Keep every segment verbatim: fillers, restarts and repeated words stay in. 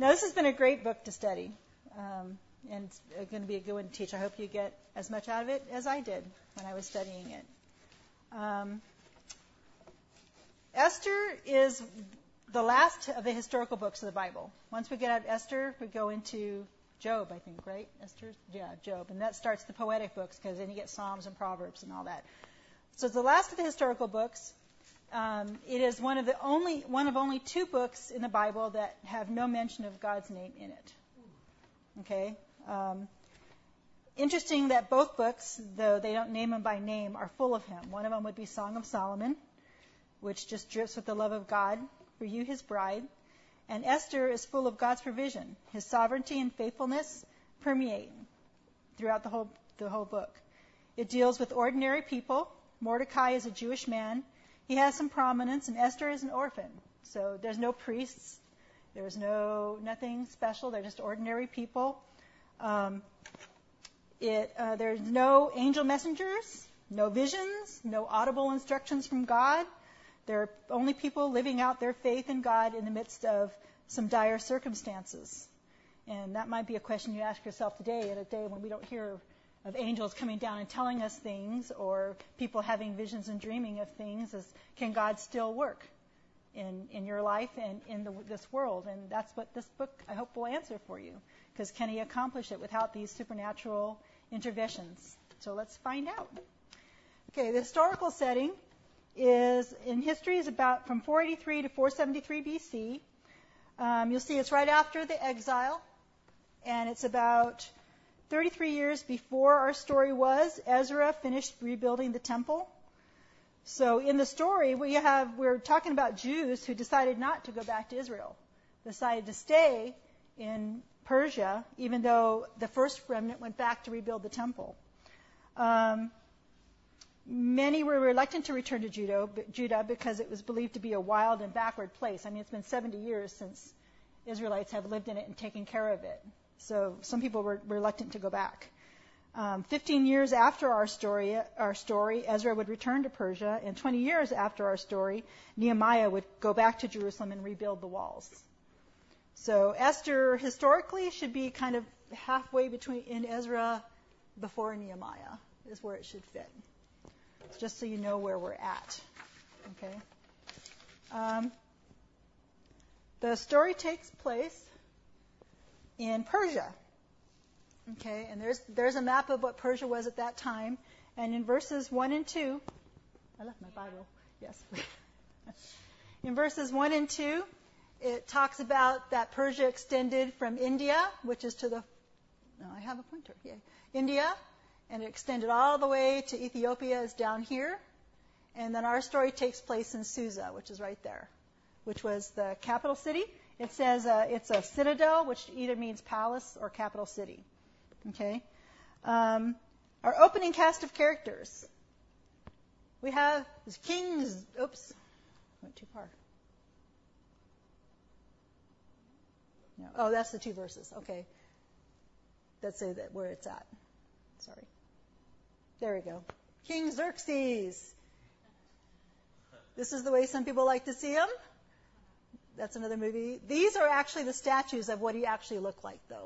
Now, this has been a great book to study, um, and it's going to be a good one to teach. I hope you get as much out of it as I did when I was studying it. Um, Esther is the last of the historical books of the Bible. Once we get out of Esther, we go into Job, I think, right? Esther? Yeah, Job. And that starts the poetic books, because then you get Psalms and Proverbs and all that. So it's the last of the historical books. Um, it is one of the only one of only two books in the Bible that have no mention of God's name in it. Okay? Um, interesting that both books, though they don't name him by name, are full of him. One of them would be Song of Solomon, which just drips with the love of God for you, his bride. And Esther is full of God's provision. His sovereignty and faithfulness permeate throughout the whole the whole book. It deals with ordinary people. Mordecai is a Jewish man. He has some prominence, and Esther is an orphan. So there's no priests. There's no nothing special. They're just ordinary people. Um, it uh, there's no angel messengers, no visions, no audible instructions from God. They're only people living out their faith in God in the midst of some dire circumstances. And that might be a question you ask yourself today, in a day when we don't hear of angels coming down and telling us things, or people having visions and dreaming of things. Is, can God still work in, in your life and in the, this world? And that's what this book, I hope, will answer for you. Because can he accomplish it without these supernatural interventions? So let's find out. Okay, the historical setting is in history is about from four eighty-three to four seventy-three B C. Um, you'll see it's right after the exile, and it's about thirty-three years before our story was. Ezra finished rebuilding the temple. So in the story, we have we're talking about Jews who decided not to go back to Israel, decided to stay in Persia, even though the first remnant went back to rebuild the temple. Um, Many were reluctant to return to Judah, Judah because it was believed to be a wild and backward place. I mean, it's been seventy years since Israelites have lived in it and taken care of it. So some people were reluctant to go back. Um, Fifteen years after our story, our story, Ezra would return to Persia, and twenty years after our story, Nehemiah would go back to Jerusalem and rebuild the walls. So Esther historically should be kind of halfway between in Ezra before Nehemiah is where it should fit. Just so you know where we're at. Okay. Um, the story takes place in Persia. Okay, and there's there's a map of what Persia was at that time. And in verses one and two, I left my Bible. Yes. In verses one and two, it talks about that Persia extended from India, which is to the. No, I have a pointer. Yeah, India. And it extended all the way to Ethiopia, is down here. And then our story takes place in Susa, which is right there, which was the capital city. It says uh, it's a citadel, which either means palace or capital city. Okay. Um, our opening cast of characters. We have kings. Oops, went too far. No. Oh, that's the two verses. Okay. Let's say that where it's at. Sorry. There we go. King Xerxes. This is the way some people like to see him. That's another movie. These are actually the statues of what he actually looked like, though.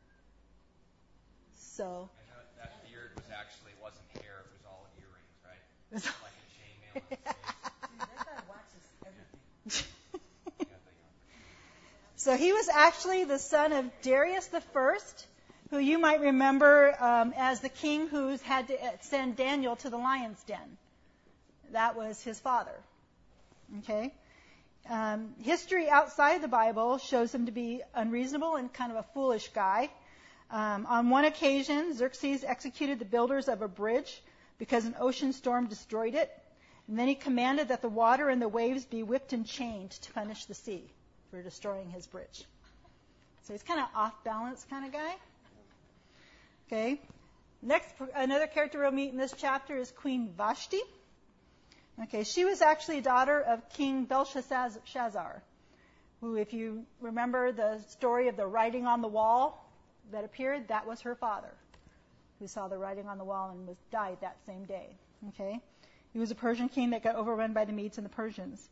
So. I know that beard was actually wasn't hair; it was all earrings, right? It was like a chainmail on his face. That guy waxes everything. So he was actually the son of Darius the First, who you might remember um, as the king who had to send Daniel to the lion's den. That was his father. Okay? Um, history outside the Bible shows him to be unreasonable and kind of a foolish guy. Um, on one occasion, Xerxes executed the builders of a bridge because an ocean storm destroyed it. And then he commanded that the water and the waves be whipped and chained to punish the sea for destroying his bridge. So he's kind of off-balance kind of guy. Okay. Next, another character we'll meet in this chapter is Queen Vashti. Okay, she was actually a daughter of King Belshazzar, who, if you remember the story of the writing on the wall that appeared, that was her father, who saw the writing on the wall and was died that same day. Okay, he was a Persian king that got overrun by the Medes and the Persians.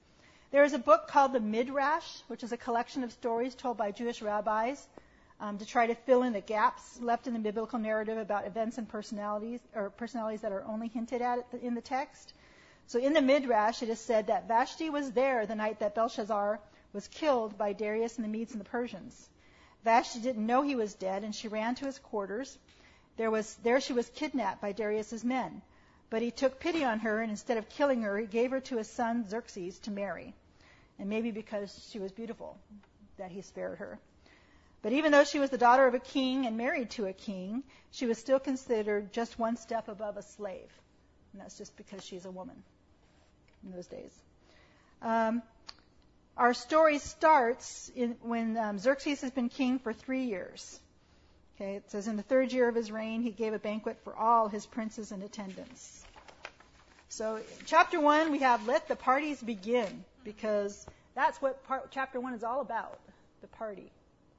There is a book called the Midrash, which is a collection of stories told by Jewish rabbis um, to try to fill in the gaps left in the biblical narrative about events and personalities, or personalities that are only hinted at in the text. So in the Midrash, it is said that Vashti was there the night that Belshazzar was killed by Darius and the Medes and the Persians. Vashti didn't know he was dead, and she ran to his quarters. There was there she was kidnapped by Darius's men. But he took pity on her, and instead of killing her, he gave her to his son Xerxes to marry. And maybe because she was beautiful, that he spared her. But even though she was the daughter of a king and married to a king, she was still considered just one step above a slave. And that's just because she's a woman in those days. Um, our story starts in, when um, Xerxes has been king for three years. Okay, it says in the third year of his reign, he gave a banquet for all his princes in attendance. So chapter one, we have let the parties begin, because that's what part, chapter one is all about, the party.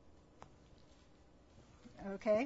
Okay?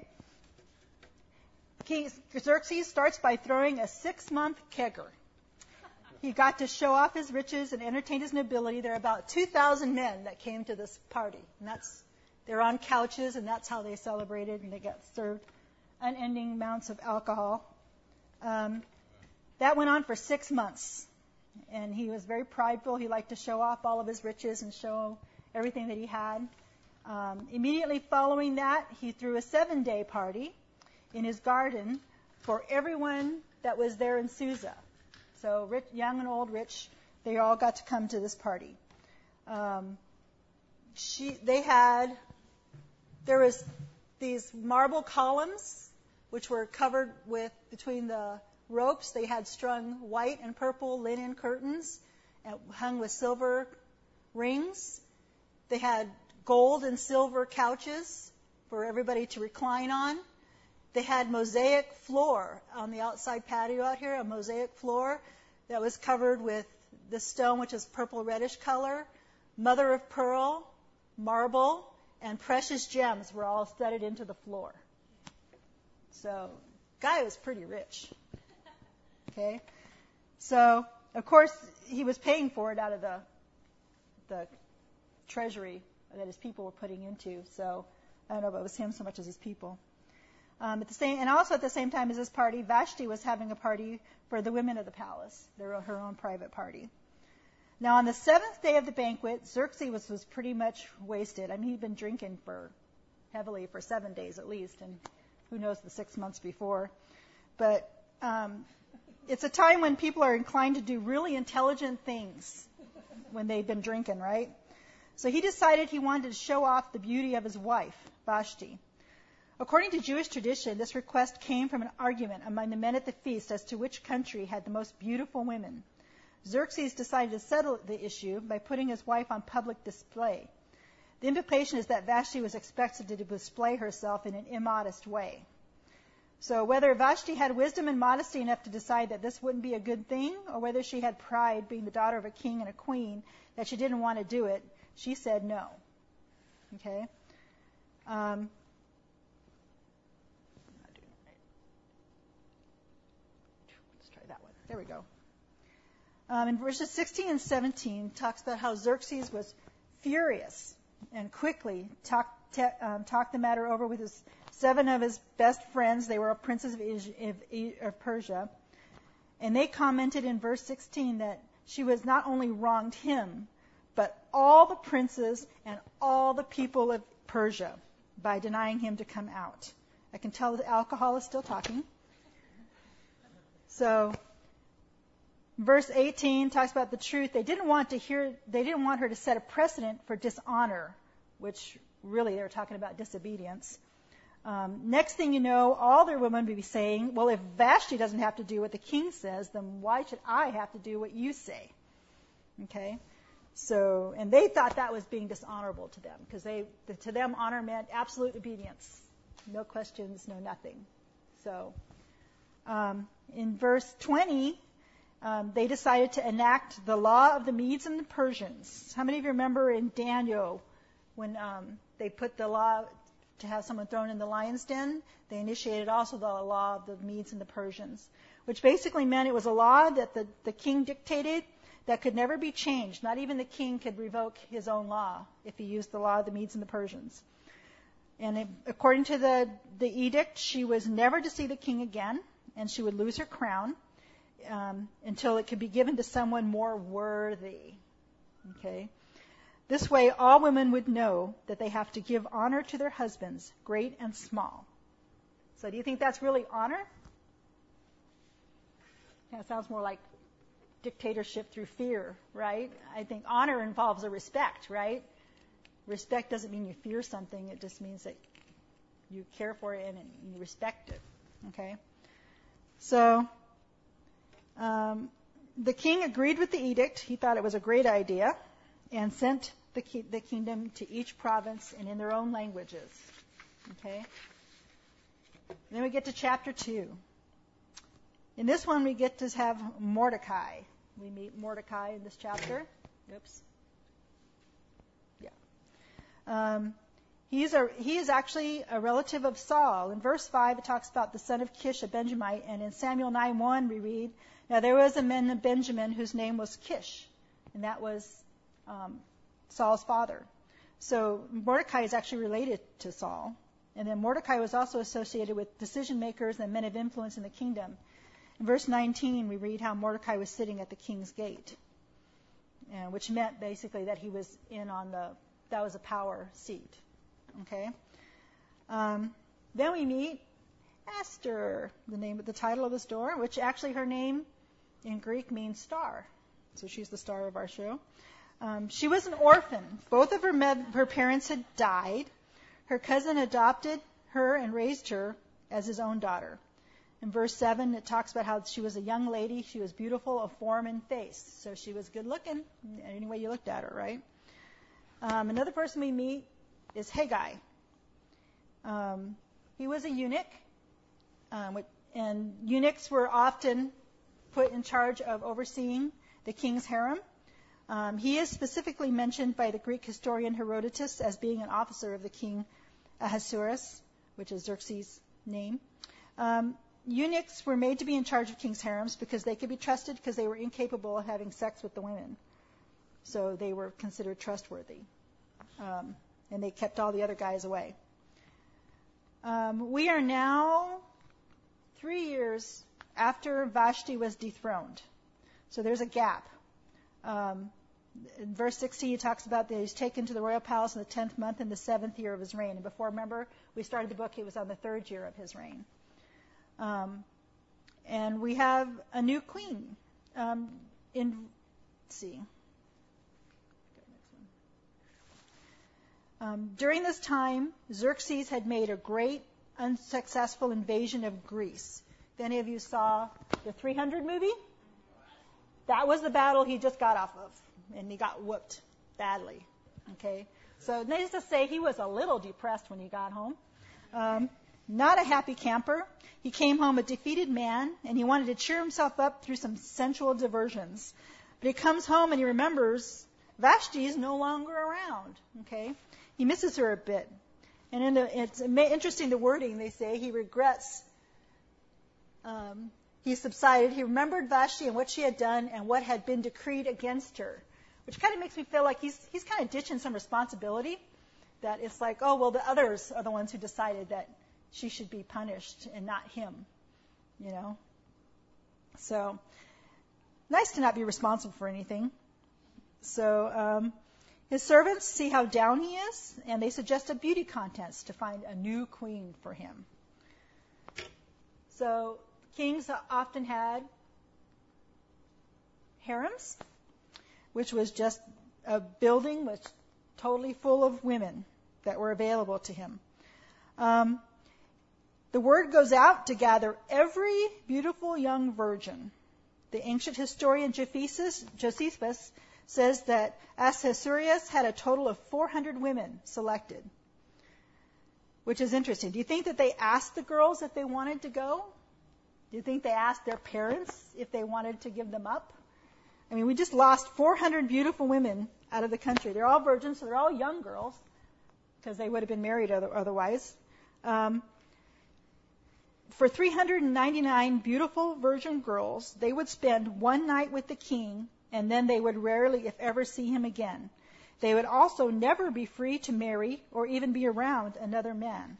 King Xerxes starts by throwing a six-month kegger. He got to show off his riches and entertain his nobility. There are about two thousand men that came to this party, and that's they're on couches, and that's how they celebrated, and they got served unending amounts of alcohol. Um, that went on for six months, and he was very prideful. He liked to show off all of his riches and show everything that he had. Um, immediately following that, he threw a seven-day party in his garden for everyone that was there in Susa. So rich, young and old, rich, they all got to come to this party. Um, she, they had, there was these marble columns which were covered with, between the ropes, they had strung white and purple linen curtains and hung with silver rings. They had gold and silver couches for everybody to recline on. They had mosaic floor on the outside patio out here, a mosaic floor that was covered with the stone, which is purple reddish color, mother of pearl, marble, and precious gems were all studded into the floor. So, guy was pretty rich. Okay? So, of course, he was paying for it out of the the treasury that his people were putting into. So, I don't know if it was him so much as his people. Um, at the same, and also at the same time as this party, Vashti was having a party for the women of the palace, their, her own private party. Now, on the seventh day of the banquet, Xerxes was, was pretty much wasted. I mean, he'd been drinking for heavily for seven days at least, and who knows the six months before. But um, it's a time when people are inclined to do really intelligent things when they've been drinking, right? So he decided he wanted to show off the beauty of his wife, Vashti. According to Jewish tradition, this request came from an argument among the men at the feast as to which country had the most beautiful women. Xerxes decided to settle the issue by putting his wife on public display. The implication is that Vashti was expected to display herself in an immodest way. So whether Vashti had wisdom and modesty enough to decide that this wouldn't be a good thing, or whether she had pride, being the daughter of a king and a queen, that she didn't want to do it, she said no. Okay? Um, let's try that one. There we go. Um, in verses sixteen and seventeen, talks about how Xerxes was furious and quickly talked, te- um, talked the matter over with his seven of his best friends. They were princes of, of, of Persia. And they commented in verse sixteen that she was not only wronged him, but all the princes and all the people of Persia by denying him to come out. I can tell the alcohol is still talking. So, verse eighteen talks about the truth. They didn't want to hear, they didn't want her to set a precedent for dishonor, which really they're talking about disobedience. Um, next thing you know, all their women would be saying, well, if Vashti doesn't have to do what the king says, then why should I have to do what you say? Okay? So, and they thought that was being dishonorable to them, because they, to them, honor meant absolute obedience. No questions, no nothing. So, um, in verse twenty, um, they decided to enact the law of the Medes and the Persians. How many of you remember in Daniel when um, they put the law to have someone thrown in the lion's den? They initiated also the law of the Medes and the Persians, which basically meant it was a law that the, the king dictated that could never be changed. Not even the king could revoke his own law if he used the law of the Medes and the Persians. And it, according to the, the edict, she was never to see the king again, and she would lose her crown um, until it could be given to someone more worthy. Okay? This way, all women would know that they have to give honor to their husbands, great and small. So do you think that's really honor? Yeah, it sounds more like dictatorship through fear, right? I think honor involves a respect, right? Respect doesn't mean you fear something. It just means that you care for it and you respect it, okay? So um, the king agreed with the edict. He thought it was a great idea and sent the, ki- the kingdom to each province and in their own languages, okay? Then we get to chapter two. In this one, we get to have Mordecai. We meet Mordecai in this chapter. Oops. Yeah. Um, he's a, he is actually a relative of Saul. In verse five, it talks about the son of Kish, a Benjamite. And in Samuel nine one, we read, now there was a man of Benjamin whose name was Kish. And that was um, Saul's father. So Mordecai is actually related to Saul. And then Mordecai was also associated with decision makers and men of influence in the kingdom. In verse nineteen, we read how Mordecai was sitting at the king's gate, uh, which meant basically that he was in on the, that was a power seat. Okay? Um, then we meet Esther, the name of the title of the story, which actually her name in Greek means star. So she's the star of our show. Um, she was an orphan. Both of her, med- her parents had died. Her cousin adopted her and raised her as his own daughter. In verse seven, it talks about how she was a young lady. She was beautiful of form and face. So she was good looking, any way you looked at her, right? Um, another person we meet is Haggai. Um, he was a eunuch. Um, and eunuchs were often put in charge of overseeing the king's harem. Um, he is specifically mentioned by the Greek historian Herodotus as being an officer of the king Ahasuerus, which is Xerxes' name. Um, eunuchs were made to be in charge of king's harems because they could be trusted because they were incapable of having sex with the women. So they were considered trustworthy. Um, and they kept all the other guys away. Um, we are now three years after Vashti was dethroned. So there's a gap. Um, in verse sixteen, he talks about that he's taken to the royal palace in the tenth month in the seventh year of his reign. And before, remember, we started the book, it was on the third year of his reign. Um, and we have a new queen. Um, in, let's see. Um, during this time, Xerxes had made a great unsuccessful invasion of Greece. If any of you saw the three hundred movie, that was the battle he just got off of, and he got whooped badly. Okay, so needless to say, he was a little depressed when he got home. Um, not a happy camper. He came home a defeated man, and he wanted to cheer himself up through some sensual diversions. But he comes home and he remembers Vashti is no longer around. Okay, he misses her a bit. And in the, it's interesting the wording. They say he regrets. Um, he subsided. He remembered Vashti and what she had done and what had been decreed against her, which kind of makes me feel like he's he's kind of ditching some responsibility. That it's like, oh well, the others are the ones who decided that she should be punished and not him. You know. So nice to not be responsible for anything. So. Um, His servants see how down he is, and they suggest a beauty contest to find a new queen for him. So kings often had harems, which was just a building which totally full of women that were available to him. Um, the word goes out to gather every beautiful young virgin. The ancient historian Josephus, Josephus says that Ahasuerus had a total of four hundred women selected, which is interesting. Do you think that they asked the girls if they wanted to go? Do you think they asked their parents if they wanted to give them up? I mean, we just lost four hundred beautiful women out of the country. They're all virgins, so they're all young girls, because they would have been married otherwise. Um, for three hundred ninety-nine beautiful virgin girls, they would spend one night with the king and then they would rarely, if ever, see him again. They would also never be free to marry or even be around another man.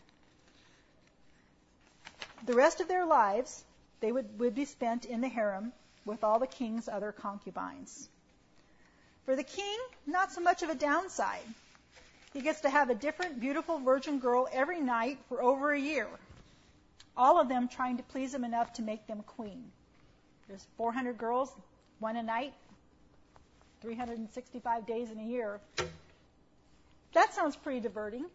The rest of their lives, they would, would be spent in the harem with all the king's other concubines. For the king, not so much of a downside. He gets to have a different, beautiful virgin girl every night for over a year. All of them trying to please him enough to make them queen. There's four hundred girls, one a night, three hundred sixty-five days in a year. That sounds pretty diverting.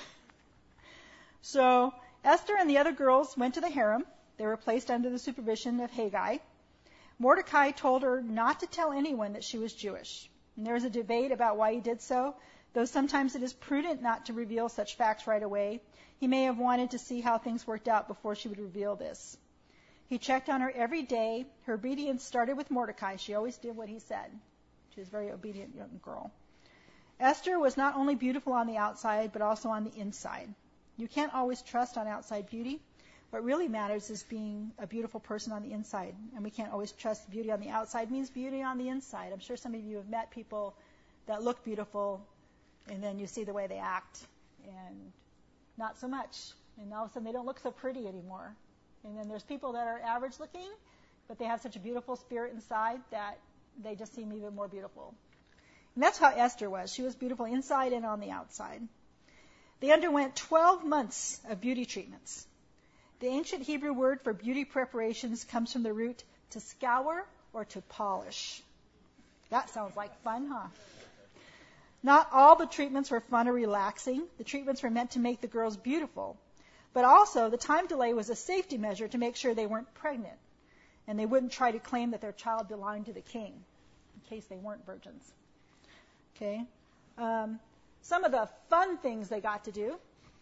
So Esther and the other girls went to the harem. They were placed under the supervision of Haggai. Mordecai told her not to tell anyone that she was Jewish. And there was a debate about why he did so. Though sometimes it is prudent not to reveal such facts right away, he may have wanted to see how things worked out before she would reveal this. He checked on her every day. Her obedience started with Mordecai. She always did what he said. She was a very obedient young girl. Esther was not only beautiful on the outside, but also on the inside. You can't always trust on outside beauty. What really matters is being a beautiful person on the inside. And we can't always trust beauty on the outside means beauty on the inside. I'm sure some of you have met people that look beautiful, and then you see the way they act, and not so much. And all of a sudden they don't look so pretty anymore. And then there's people that are average looking, but they have such a beautiful spirit inside that they just seem even more beautiful. And that's how Esther was. She was beautiful inside and on the outside. They underwent twelve months of beauty treatments. The ancient Hebrew word for beauty preparations comes from the root to scour or to polish. That sounds like fun, huh? Not all the treatments were fun or relaxing. The treatments were meant to make the girls beautiful. But also, the time delay was a safety measure to make sure they weren't pregnant. And they wouldn't try to claim that their child belonged to the king, in case they weren't virgins. Okay? Um, some of the fun things they got to do.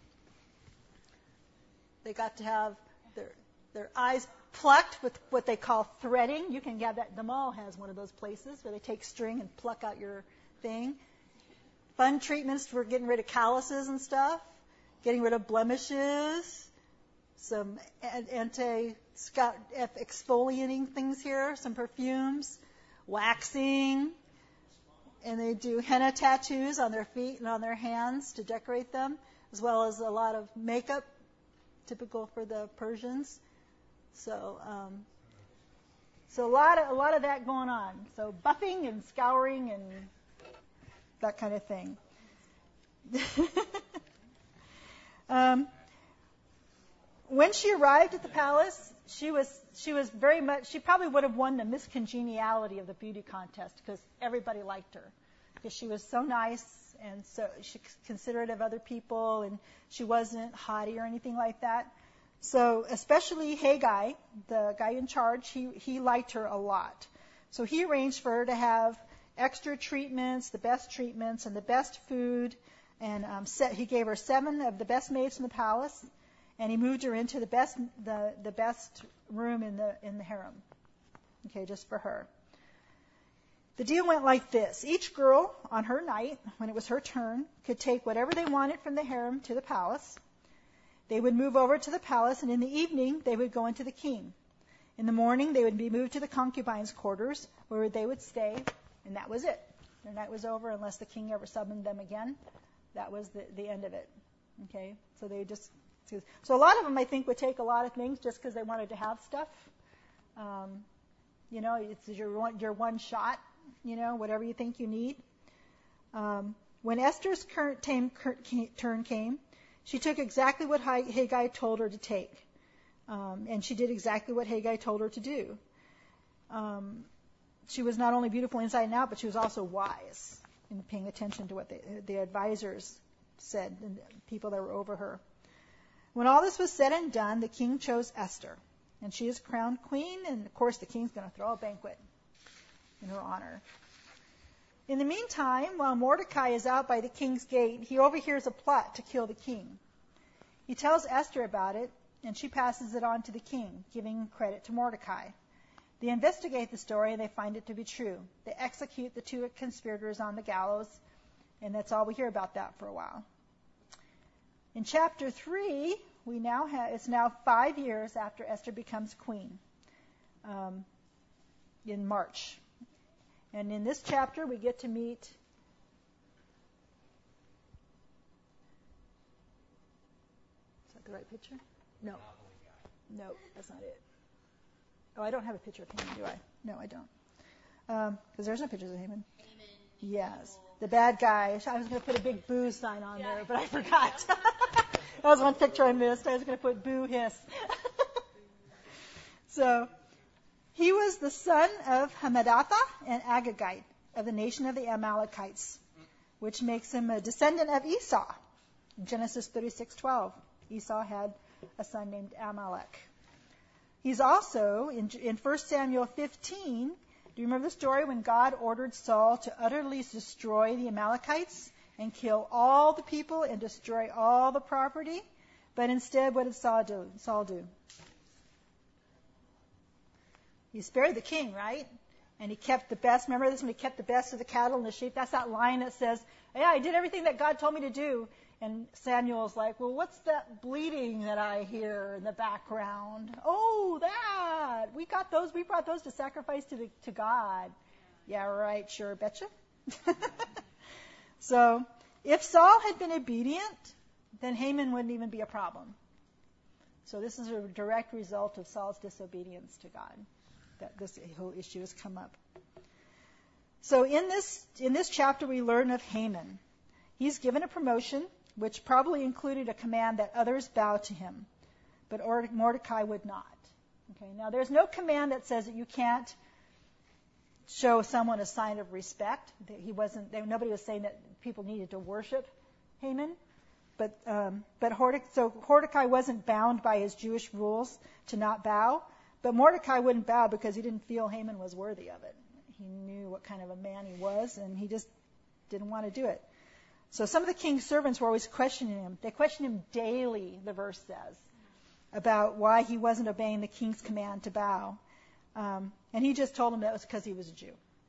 They got to have their their eyes plucked with what they call threading. You can have that. The mall has one of those places where they take string and pluck out your thing. Fun treatments for getting rid of calluses and stuff, getting rid of blemishes, some anti-exfoliating things here, some perfumes, waxing, and they do henna tattoos on their feet and on their hands to decorate them, as well as a lot of makeup, typical for the Persians. So, um, so a lot of a lot of that going on. So buffing and scouring and that kind of thing. um, when she arrived at the palace, she was she was very much. She probably would have won the Miss Congeniality of the beauty contest because everybody liked her because she was so nice and so she considerate of other people, and she wasn't haughty or anything like that. So especially Haggai, the guy in charge, he he liked her a lot. So he arranged for her to have extra treatments, the best treatments, and the best food. And um, set, he gave her seven of the best maids in the palace, and he moved her into the best the, the best room in the in the harem. Okay, just for her. The deal went like this. Each girl on her night, when it was her turn, could take whatever they wanted from the harem to the palace. They would move over to the palace, and in the evening they would go into the king. In the morning they would be moved to the concubines' quarters, where they would stay, and that was it. Their night was over unless the king ever summoned them again. That was the, the end of it. Okay, so they just so a lot of them I think would take a lot of things just because they wanted to have stuff. Um, you know, it's your one, your one shot. You know, whatever you think you need. Um, when Esther's current time, turn came, she took exactly what Haggai told her to take, um, and she did exactly what Haggai told her to do. Um, she was not only beautiful inside and out, but she was also wise in paying attention to what the, the advisors said and the people that were over her. When all this was said and done, the king chose Esther, and she is crowned queen, and of course the king's going to throw a banquet in her honor. In the meantime, while Mordecai is out by the king's gate, he overhears a plot to kill the king. He tells Esther about it, and she passes it on to the king, giving credit to Mordecai. They investigate the story, and they find it to be true. They execute the two conspirators on the gallows, and that's all we hear about that for a while. In chapter three, we now have, it's now five years after Esther becomes queen, um, in March. And in this chapter, we get to meet is that the right picture? No. No, that's not it. Oh, I don't have a picture of Haman, do I? No, I don't. Because um, there's no pictures of Haman. Haman. Yes. The bad guy. I was going to put a big boo sign on there, but I forgot. That was one picture I missed. I was going to put boo hiss. So, he was the son of Hamadatha and Agagite of the nation of the Amalekites, which makes him a descendant of Esau. Genesis thirty-six twelve. Esau had a son named Amalek. He's also, in, in First Samuel fifteen, do you remember the story when God ordered Saul to utterly destroy the Amalekites and kill all the people and destroy all the property? But instead, what did Saul do? Saul do? He spared the king, right? And he kept the best. Remember this when he kept the best of the cattle and the sheep? That's that line that says, yeah, I did everything that God told me to do. And Samuel's like, well, what's that bleating that I hear in the background? Oh, that. We got those. We brought those to sacrifice to the, to God. Yeah, right. Sure. Betcha. So if Saul had been obedient, then Haman wouldn't even be a problem. So this is a direct result of Saul's disobedience to God, that this whole issue has come up. So in this in this chapter, we learn of Haman. He's given a promotion, which probably included a command that others bow to him, but Mordecai would not. Okay, now there's no command that says that you can't show someone a sign of respect. He wasn't. Nobody was saying that people needed to worship Haman, but um, but Mordecai, so Mordecai wasn't bound by his Jewish rules to not bow, but Mordecai wouldn't bow because he didn't feel Haman was worthy of it. He knew what kind of a man he was, and he just didn't want to do it. So some of the king's servants were always questioning him. They questioned him daily, the verse says, about why he wasn't obeying the king's command to bow. Um, and he just told them that was because he was a Jew.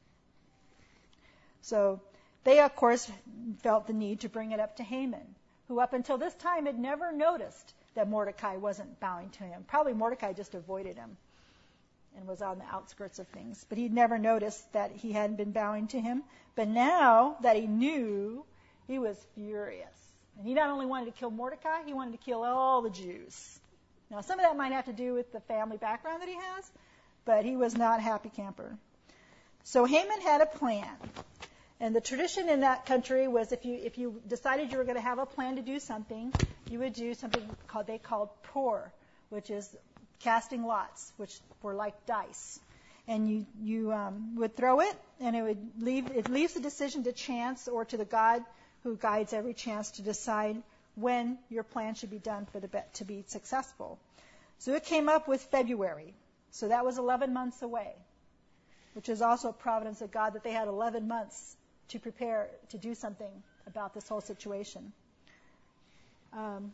So they, of course, felt the need to bring it up to Haman, who up until this time had never noticed that Mordecai wasn't bowing to him. Probably Mordecai just avoided him and was on the outskirts of things. But he'd never noticed that he hadn't been bowing to him. But now that he knew, he was furious. And he not only wanted to kill Mordecai, he wanted to kill all the Jews. Now, some of that might have to do with the family background that he has, but he was not a happy camper. So Haman had a plan. And the tradition in that country was if you if you decided you were going to have a plan to do something, you would do something called they called pur, which is casting lots, which were like dice. And you you um, would throw it, and it would leave it leaves the decision to chance or to the God who guides every chance to decide when your plan should be done for the bet to be successful. So it came up with February. So that was eleven months away, which is also a providence of God that they had eleven months to prepare to do something about this whole situation. Um,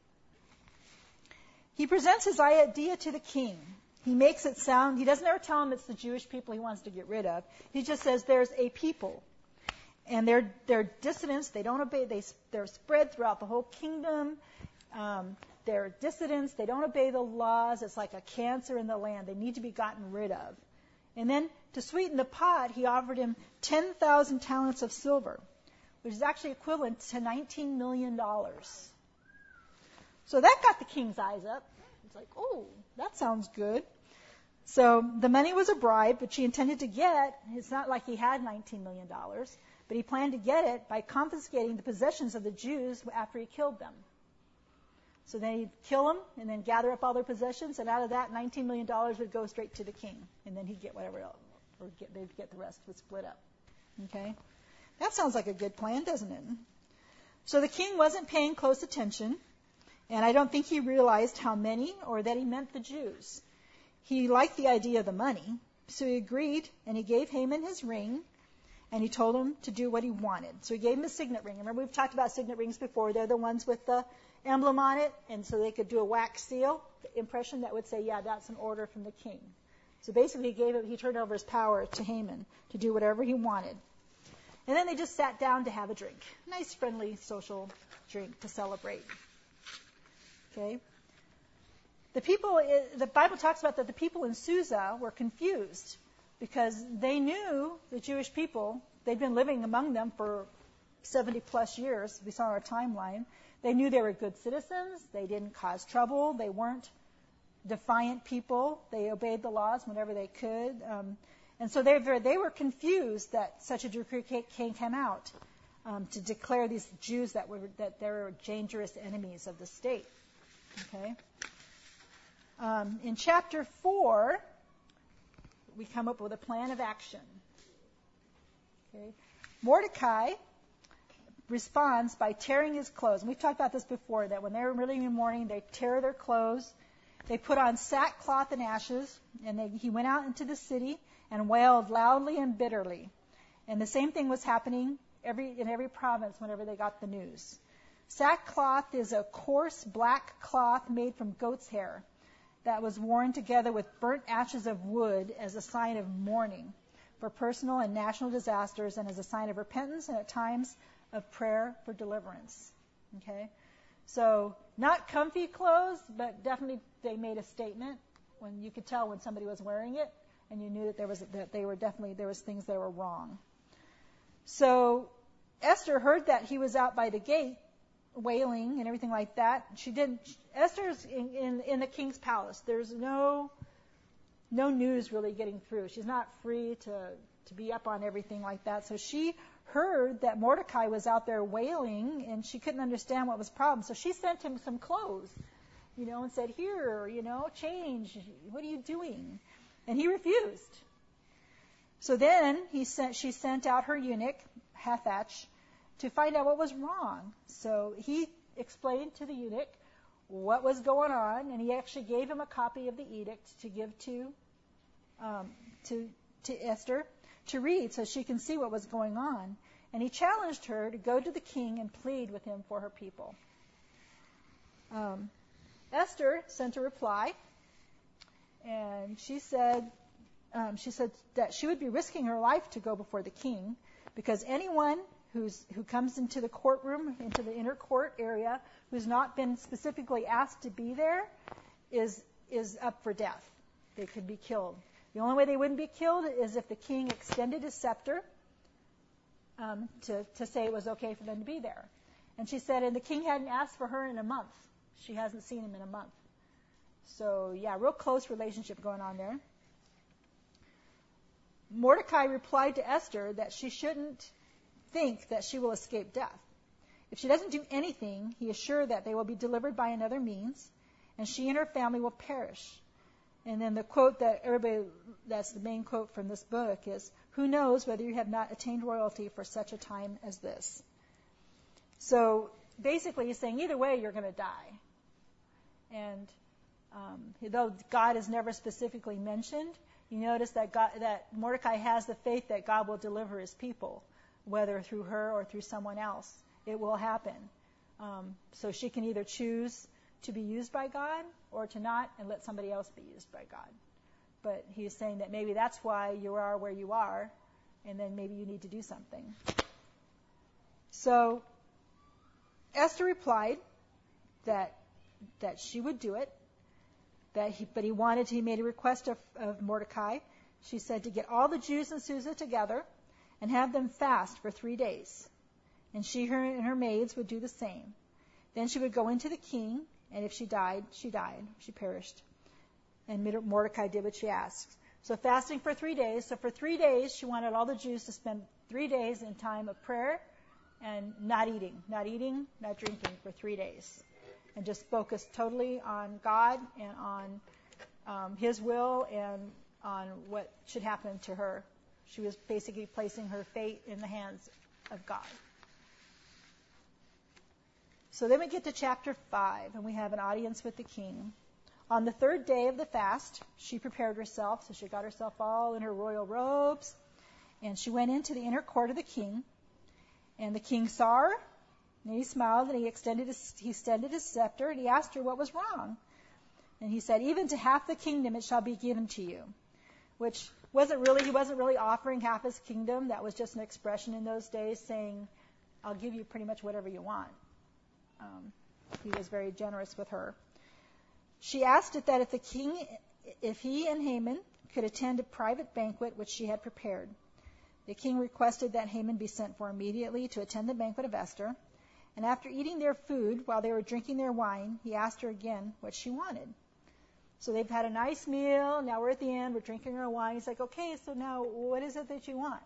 he presents his idea to the king. He makes it sound, he doesn't ever tell him it's the Jewish people he wants to get rid of. He just says there's a people. And they're, they're dissidents. They don't obey. They, they're spread throughout the whole kingdom. Um, they're dissidents. They don't obey the laws. It's like a cancer in the land. They need to be gotten rid of. And then to sweeten the pot, he offered him ten thousand talents of silver, which is actually equivalent to nineteen million dollars. So that got the king's eyes up. It's like, oh, that sounds good. So the money was a bribe, which he intended to get. It's not like he had nineteen million dollars. But he planned to get it by confiscating the possessions of the Jews after he killed them. So then he'd kill them and then gather up all their possessions, and out of that, nineteen million dollars would go straight to the king. And then he'd get whatever else, or get, they'd get the rest, would split up. Okay? That sounds like a good plan, doesn't it? So the king wasn't paying close attention, and I don't think he realized how many or that he meant the Jews. He liked the idea of the money, so he agreed, and he gave Haman his ring, and he told him to do what he wanted. So he gave him a signet ring. Remember, we've talked about signet rings before. They're the ones with the emblem on it, and so they could do a wax seal impression that would say, yeah, that's an order from the king. So basically, he gave it, he turned over his power to Haman to do whatever he wanted. And then they just sat down to have a drink. Nice, friendly, social drink to celebrate. Okay? The people, the Bible talks about that the people in Susa were confused. because they knew the Jewish people, they'd been living among them for seventy plus years, we saw our timeline. They knew they were good citizens, they didn't cause trouble, they weren't defiant people, they obeyed the laws whenever they could. Um, and so they, they were confused that such a decree came out um, to declare these Jews that were that they were dangerous enemies of the state. Okay. Um, in chapter four, we come up with a plan of action. Okay. Mordecai responds by tearing his clothes. And we've talked about this before, that when they were really in mourning, they tear their clothes. They put on sackcloth and ashes, and they, he went out into the city and wailed loudly and bitterly. And the same thing was happening every in every province whenever they got the news. Sackcloth is a coarse black cloth made from goat's hair that was worn together with burnt ashes of wood as a sign of mourning for personal and national disasters and as a sign of repentance and at times of prayer for deliverance. Okay? So not comfy clothes, but definitely they made a statement when you could tell when somebody was wearing it, and you knew that there was that they were definitely there was things that were wrong. So Esther heard that he was out by the gate wailing and everything like that. She didn't. Esther's in, in, in the king's palace. There's no no news really getting through. She's not free to to be up on everything like that. So she heard that Mordecai was out there wailing, and she couldn't understand what was the problem. So she sent him some clothes, you know, and said, "Here, you know, change. What are you doing?" And he refused. So then he sent. She sent out her eunuch Hathach to find out what was wrong. So he explained to the eunuch what was going on, and he actually gave him a copy of the edict to give to um, to to Esther to read so she can see what was going on. And he challenged her to go to the king and plead with him for her people. Um, Esther sent a reply, and she said um, she said that she would be risking her life to go before the king, because anyone who's who comes into the courtroom, into the inner court area, who's not been specifically asked to be there, is is up for death. They could be killed. The only way they wouldn't be killed is if the king extended his scepter um, to, to say it was okay for them to be there. And she said, and the king hadn't asked for her in a month. She hasn't seen him in a month. So, yeah, real close relationship going on there. Mordecai replied to Esther that she shouldn't think that she will escape death. If she doesn't do anything, he is sure that they will be delivered by another means, and she and her family will perish. And then the quote that everybody, that's the main quote from this book is, "Who knows whether you have not attained royalty for such a time as this?" So basically he's saying either way you're going to die. And um, though God is never specifically mentioned, you notice that God, that Mordecai has the faith that God will deliver his people, whether through her or through someone else. It will happen. Um, so she can either choose to be used by God or to not and let somebody else be used by God. But he's saying that maybe that's why you are where you are, and then maybe you need to do something. So Esther replied that that she would do it, that he, but he wanted, he made a request of, of Mordecai. She said to get all the Jews in Susa together and have them fast for three days. And she her, and her maids would do the same. Then she would go into the king, and if she died, she died. She perished. And Mordecai did what she asked. So fasting for three days. So for three days, she wanted all the Jews to spend three days in time of prayer and not eating, not eating, not drinking for three days. And just focus totally on God and on um, His will and on what should happen to her. She was basically placing her fate in the hands of God. So then we get to chapter five, and we have an audience with the king. On the third day of the fast, she prepared herself, so she got herself all in her royal robes, and she went into the inner court of the king. And the king saw her, and he smiled, and he extended his, he extended his scepter, and he asked her what was wrong. And he said, "Even to half the kingdom it shall be given to you," which wasn't really, he wasn't really offering half his kingdom. That was just an expression in those days saying, "I'll give you pretty much whatever you want." Um, he was very generous with her. She asked it that if the king, if he and Haman could attend a private banquet which she had prepared. The king requested that Haman be sent for immediately to attend the banquet of Esther, and after eating their food while they were drinking their wine, he asked her again what she wanted. So they've had a nice meal, now we're at the end, we're drinking our wine. He's like, okay, so now what is it that you want?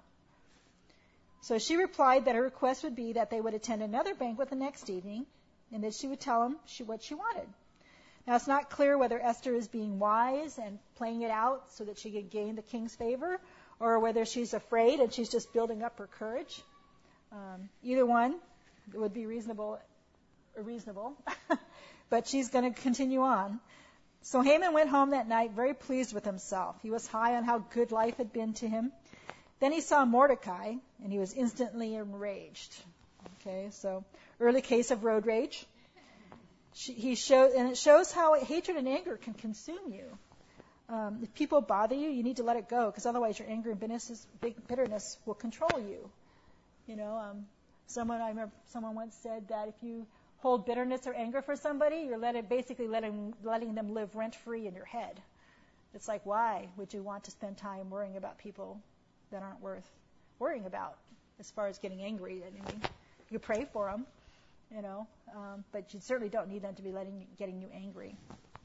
So she replied that her request would be that they would attend another banquet the next evening, and that she would tell him she, what she wanted. Now, it's not clear whether Esther is being wise and playing it out so that she could gain the king's favor, or whether she's afraid and she's just building up her courage. Um, either one would be reasonable, reasonable. But she's going to continue on. So Haman went home that night very pleased with himself. He was high on how good life had been to him. Then he saw Mordecai, and he was instantly enraged. Okay, so early case of road rage. She, he showed, and it shows how hatred and anger can consume you. Um, if people bother you, you need to let it go, because otherwise your anger and bitterness, bitterness will control you. You know, um, someone I remember someone once said that if you hold bitterness or anger for somebody, you're letting, basically letting letting them live rent free in your head. It's like, why would you want to spend time worrying about people that aren't worth worrying about? As far as getting angry, I mean, you pray for them, you know, um, but you certainly don't need them to be letting getting you angry.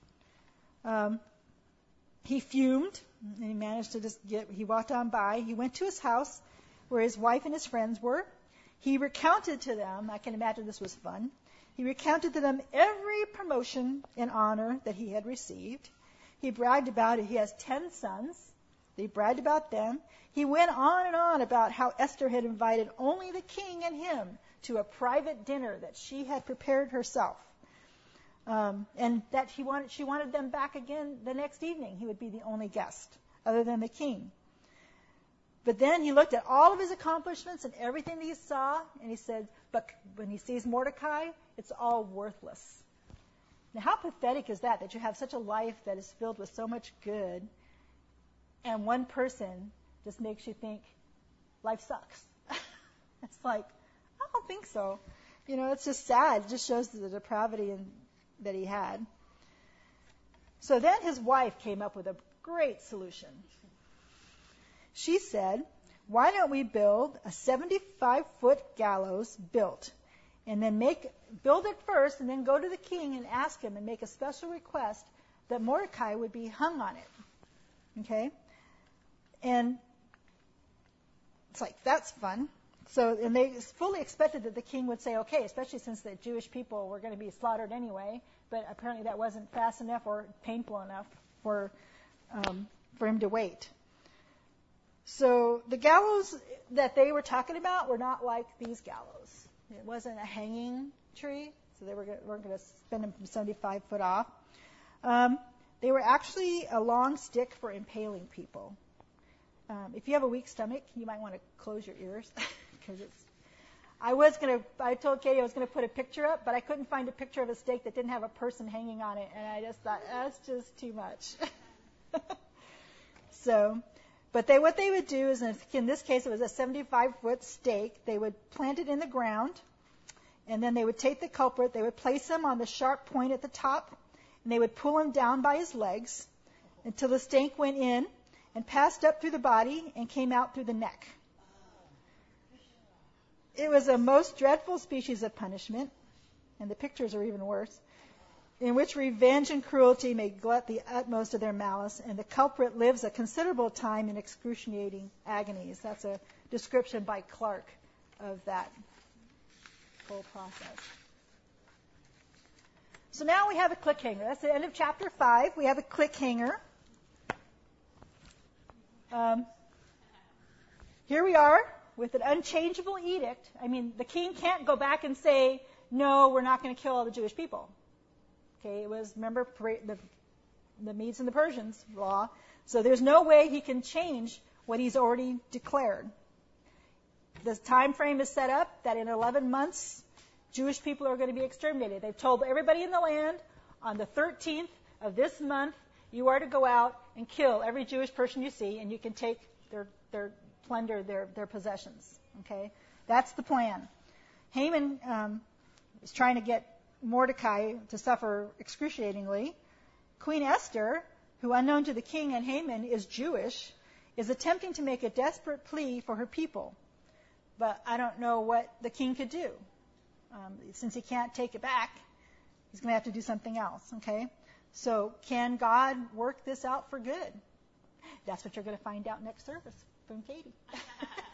Um, he fumed, and he managed to just get. He walked on by. He went to his house, where his wife and his friends were. He recounted to them. I can imagine this was fun. He recounted to them every promotion and honor that he had received. He bragged about it. He has ten sons. He bragged about them. He went on and on about how Esther had invited only the king and him to a private dinner that she had prepared herself. Um, and that he wanted, she wanted them back again the next evening. He would be the only guest other than the king. But then he looked at all of his accomplishments and everything that he saw, and he said, but when he sees Mordecai, it's all worthless. Now, how pathetic is that, that you have such a life that is filled with so much good, and one person just makes you think life sucks. It's like, I don't think so. You know, it's just sad. It just shows the depravity in, that he had. So then his wife came up with a great solution. She said, why don't we build a seventy-five foot gallows built, and then make build it first, and then go to the king and ask him and make a special request that Mordecai would be hung on it. Okay? And it's like, that's fun. So, and they fully expected that the king would say, okay, especially since the Jewish people were going to be slaughtered anyway, but apparently that wasn't fast enough or painful enough for um, for him to wait. So the gallows that they were talking about were not like these gallows. It wasn't a hanging tree, so they were, weren't going to spin them from seventy-five foot off. Um, they were actually a long stick for impaling people. Um, if you have a weak stomach, you might want to close your ears, because it's. I was going to. I told Katie I was going to put a picture up, but I couldn't find a picture of a stake that didn't have a person hanging on it, and I just thought that's just too much. So. But they, what they would do is, in this case, it was a seventy-five foot stake. They would plant it in the ground, and then they would take the culprit. They would place him on the sharp point at the top, and they would pull him down by his legs until the stake went in and passed up through the body and came out through the neck. It was a most dreadful species of punishment, and the pictures are even worse, in which revenge and cruelty may glut the utmost of their malice, and the culprit lives a considerable time in excruciating agonies. That's a description by Clark of that whole process. So now we have a cliffhanger. That's the end of chapter five. We have a cliffhanger. Um, here we are with an unchangeable edict. I mean, the king can't go back and say, no, we're not going to kill all the Jewish people. Okay, it was, remember, the, the Medes and the Persians law. So there's no way he can change what he's already declared. The time frame is set up that in eleven months, Jewish people are going to be exterminated. They've told everybody in the land, on the thirteenth of this month, you are to go out and kill every Jewish person you see, and you can take their, their plunder, their, their possessions. Okay, that's the plan. Haman um, is trying to get Mordecai to suffer excruciatingly. Queen Esther who unknown to the king and Haman is Jewish, is attempting to make a desperate plea for her people. But I don't know what the king could do. Um, since he can't take it back, he's going to have to do something else, okay? So can God work this out for good? That's what you're going to find out next service from Katie.